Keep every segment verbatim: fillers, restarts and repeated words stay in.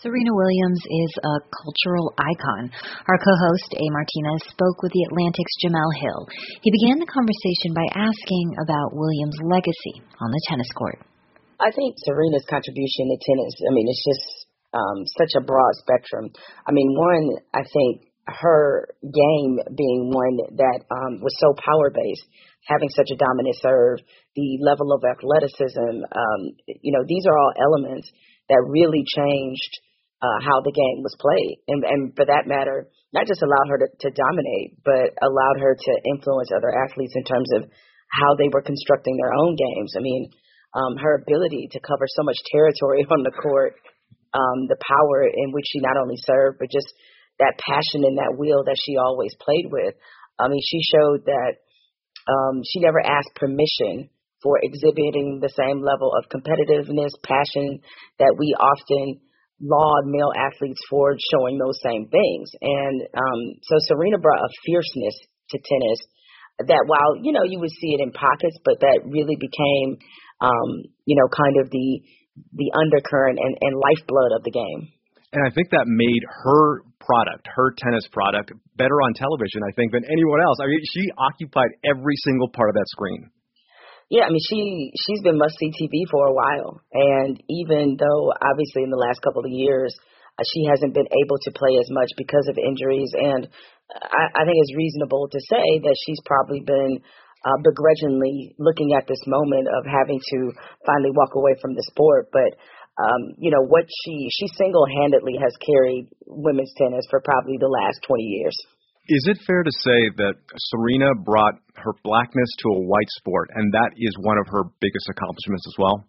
Serena Williams is a cultural icon. Our co-host, A. Martinez, spoke with The Atlantic's Jamel Hill. He began the conversation by asking about Williams' legacy on the tennis court. I think Serena's contribution to tennis, I mean, it's just um, such a broad spectrum. I mean, one, I think her game being one that um, was so power-based, having such a dominant serve, the level of athleticism, um, you know, these are all elements that really changed uh, how the game was played. And, and for that matter, not just allowed her to, to dominate, but allowed her to influence other athletes in terms of how they were constructing their own games. I mean, um, her ability to cover so much territory on the court, um, the power in which she not only served, but just that passion and that will that she always played with. I mean, she showed that um, she never asked permission for exhibiting the same level of competitiveness, passion that we often laud male athletes for showing those same things. And um, so Serena brought a fierceness to tennis that while, you know, you would see it in pockets, but that really became, um, you know, kind of the the undercurrent and, and lifeblood of the game. And I think that made her product, her tennis product, better on television, I think, than anyone else. I mean, she occupied every single part of that screen. Yeah, I mean, she, she's been must-see T V for a while. And even though, obviously, in the last couple of years, uh, she hasn't been able to play as much because of injuries. And I, I think it's reasonable to say that she's probably been uh, begrudgingly looking at this moment of having to finally walk away from the sport. But, um, you know, what she, she single-handedly has carried women's tennis for probably the last twenty years. Is it fair to say that Serena brought her blackness to a white sport, and that is one of her biggest accomplishments as well?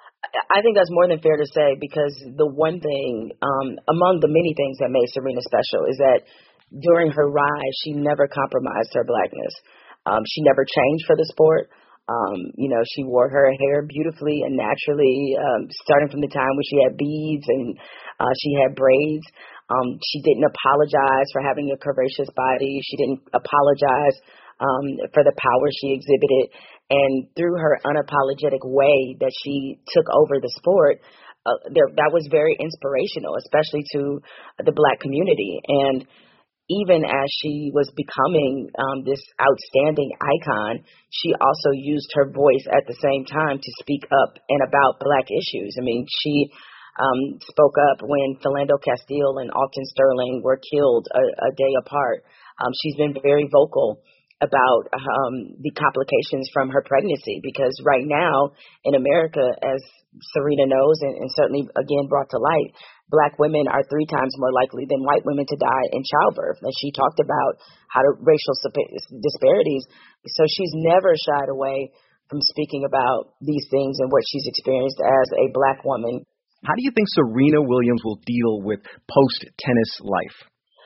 I think that's more than fair to say, because the one thing, um, among the many things that made Serena special, is that during her rise, she never compromised her blackness. Um, she never changed for the sport. Um, you know, she wore her hair beautifully and naturally, um, starting from the time when she had beads and uh, she had braids. Um, she didn't apologize for having a curvaceous body. She didn't apologize um, for the power she exhibited. And through her unapologetic way that she took over the sport, uh, there, that was very inspirational, especially to the Black community. And even as she was becoming um, this outstanding icon, she also used her voice at the same time to speak up and about Black issues. I mean, she Um, spoke up when Philando Castile and Alton Sterling were killed a, a day apart. Um, she's been very vocal about um, the complications from her pregnancy, because right now in America, as Serena knows and, and certainly again brought to light, Black women are three times more likely than white women to die in childbirth. And she talked about how to racial disparities. So she's never shied away from speaking about these things and what she's experienced as a Black woman. How do you think Serena Williams will deal with post-tennis life?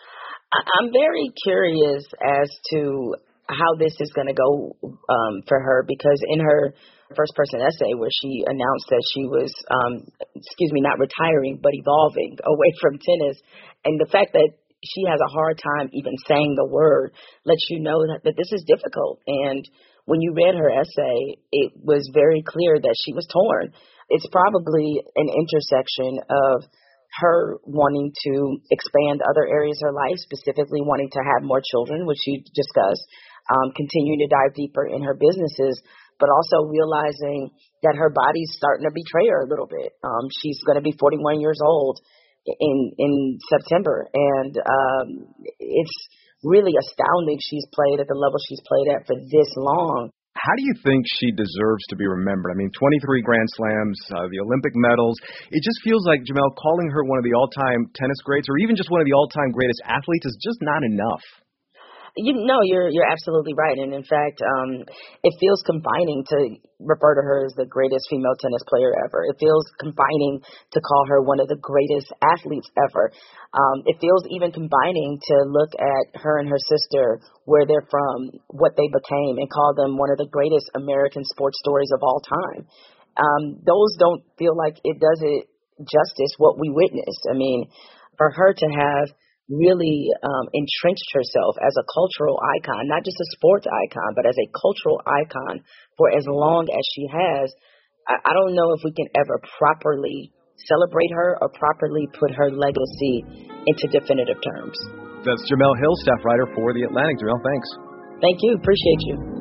I'm very curious as to how this is going to go um, for her, because in her first-person essay where she announced that she was, um, excuse me, not retiring, but evolving away from tennis, and the fact that she has a hard time even saying the word lets you know that, that this is difficult. And when you read her essay, it was very clear that she was torn. It's probably an intersection of her wanting to expand other areas of her life, specifically wanting to have more children, which she discussed, um, continuing to dive deeper in her businesses, but also realizing that her body's starting to betray her a little bit. Um, she's going to be forty-one years old in in September, and um, it's really astounding she's played at the level she's played at for this long. How do you think she deserves to be remembered? I mean, twenty-three Grand Slams, uh, the Olympic medals. It just feels like, Jamel, calling her one of the all-time tennis greats or even just one of the all-time greatest athletes is just not enough. You know, you're you're absolutely right. And in fact, um, it feels confining to refer to her as the greatest female tennis player ever. It feels confining to call her one of the greatest athletes ever. Um, it feels even confining to look at her and her sister, where they're from, what they became, and call them one of the greatest American sports stories of all time. Um, those don't feel like it does it justice what we witnessed. I mean, for her to have really um, entrenched herself as a cultural icon, not just a sports icon, but as a cultural icon for as long as she has, I, I don't know if we can ever properly celebrate her or properly put her legacy into definitive terms. That's Jemele Hill, staff writer for The Atlantic. Jemele, thanks. Thank you. Appreciate you.